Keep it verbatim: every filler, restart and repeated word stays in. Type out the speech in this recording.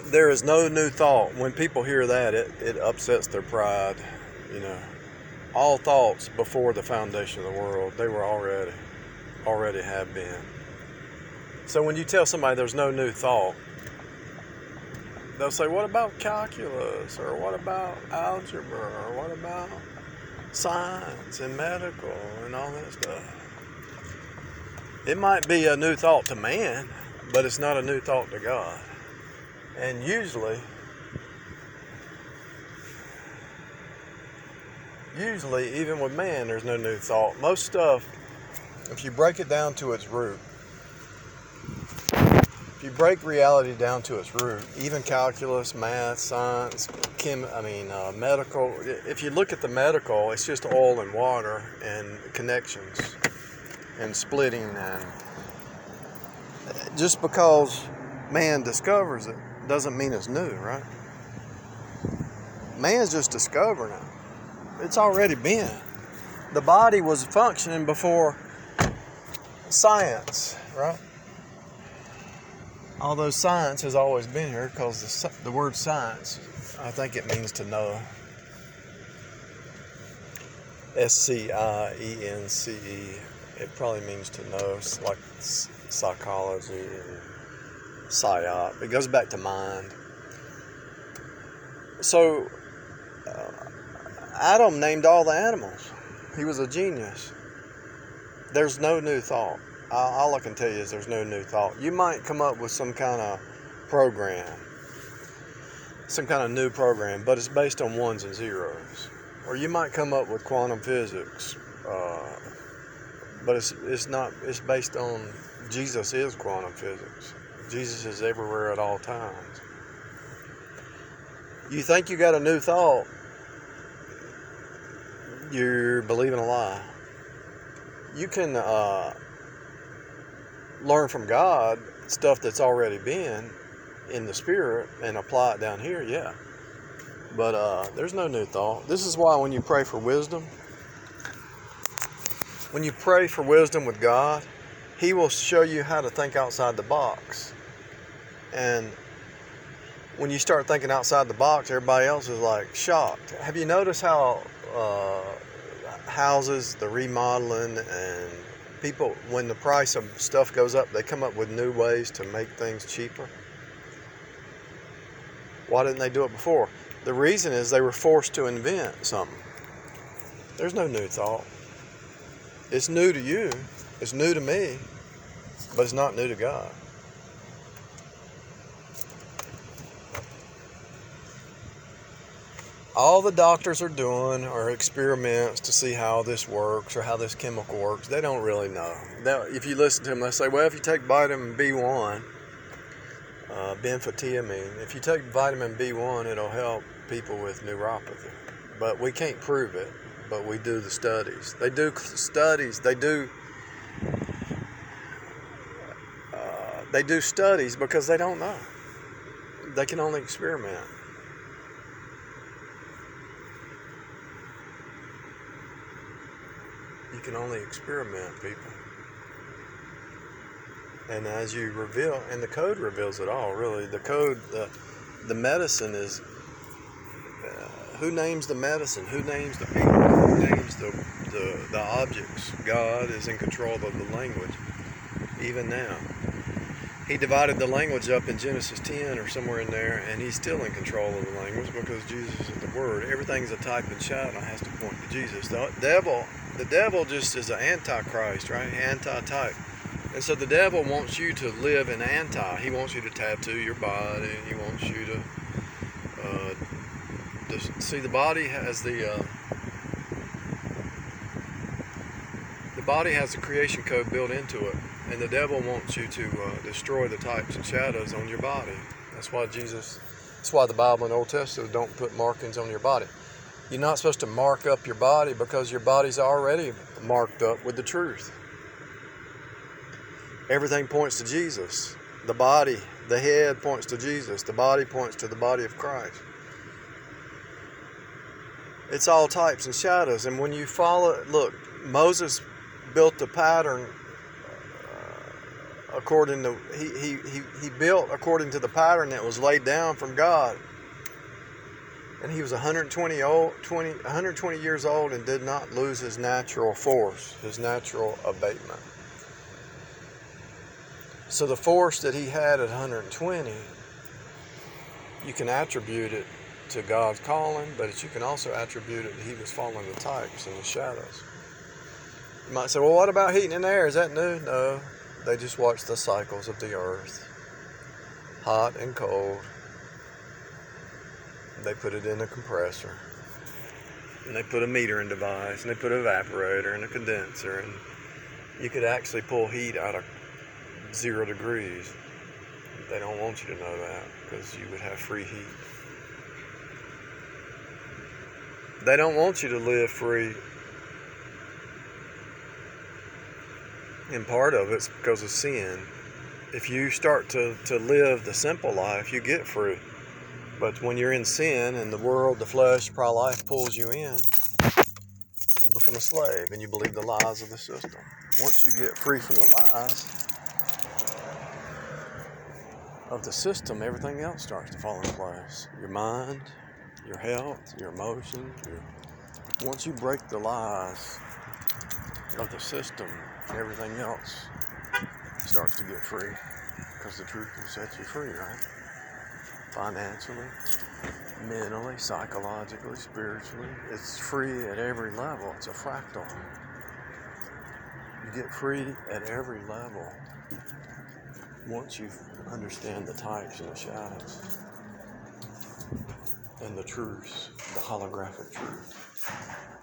there is no new thought. When people hear that, it, it upsets their pride. You know, all thoughts before the foundation of the world, they were already, already have been. So when you tell somebody there's no new thought, they'll say, what about calculus? Or what about algebra? Or what about science and medical and all that stuff? It might be a new thought to man, but it's not a new thought to God. And usually, usually, even with man, there's no new thought. Most stuff, if you break it down to its root, if you break reality down to its root, even calculus, math, science, chem, I mean, uh, medical, if you look at the medical, it's just oil and water and connections and splitting. And just because man discovers it doesn't mean it's new, right? Man's just discovering it. It's already been. The body was functioning before science, right? Although science has always been here, because the, the word science, I think it means to know. S C I E N C E. It probably means to know. It's like psychology and psyop. It goes back to mind. So, uh, Adam named all the animals. He was a genius. There's no new thought. All I can tell you is there's no new thought. You might come up with some kind of program, some kind of new program, but it's based on ones and zeros. Or you might come up with quantum physics, uh, but it's it's not. It's based on Jesus is quantum physics. Jesus is everywhere at all times. You think you got a new thought, you're believing a lie. You can uh, learn from God stuff that's already been in the spirit and apply it down here, yeah. But uh, there's no new thought. This is why when you pray for wisdom, when you pray for wisdom with God, He will show you how to think outside the box. And when you start thinking outside the box, everybody else is like shocked. Have you noticed how uh, houses, the remodeling, and people, when the price of stuff goes up, they come up with new ways to make things cheaper? Why didn't they do it before? The reason is they were forced to invent something. There's no new thought. It's new to you. It's new to me. But it's not new to God. All the doctors are doing are experiments to see how this works or how this chemical works. They don't really know. Now, if you listen to them, they say, well, if you take vitamin B one, uh, benfotiamine, if you take vitamin B one, it'll help people with neuropathy. But we can't prove it, but we do the studies. They do studies. They do, uh, they do studies because they don't know. They can only experiment. You can only experiment, people. And as you reveal, and the code reveals it all, really. The code, the, the medicine is, uh, who names the medicine? Who names the people? Who names the, the, the objects? God is in control of the language, even now. He divided the language up in Genesis ten or somewhere in there, and He's still in control of the language because Jesus is the Word. Everything's a type and shadow has to point to Jesus. The devil, the devil just is an antichrist, right? Anti-type. And so the devil wants you to live in anti. He wants you to tattoo your body. He wants you to, uh, to see the body has the uh, the body has the creation code built into it, and the devil wants you to uh, destroy the types and shadows on your body. That's why Jesus. That's why the Bible and Old Testament don't put markings on your body. You're not supposed to mark up your body because your body's already marked up with the truth. Everything points to Jesus. The body, the head points to Jesus. The body points to the body of Christ. It's all types and shadows. And when you follow, look, Moses built the pattern according to he, he, he, he built according to the pattern that was laid down from God. And he was one hundred twenty, old, twenty, one hundred twenty years old and did not lose his natural force, his natural abatement. So the force that he had at one hundred twenty, you can attribute it to God's calling, but you can also attribute it that he was following the types and the shadows. You might say, well, what about heat and air? Is that new? No. They just watch the cycles of the earth. Hot and cold. They put it in a compressor. And they put a metering device, and they put an evaporator and a condenser, and you could actually pull heat out of zero degrees. They don't want you to know that because you would have free heat. They don't want you to live free. And part of it's because of sin. If you start to, to live the simple life, you get free. But when you're in sin and the world, the flesh, pride life pulls you in, you become a slave and you believe the lies of the system. Once you get free from the lies of the system, everything else starts to fall into place. Your mind, your health, your emotions. Your... Once you break the lies of the system, everything else starts to get free because the truth will set you free, right? Financially, mentally, psychologically, spiritually. It's free at every level. It's a fractal. You get free at every level once you understand the types and the shadows and the truths, the holographic truth.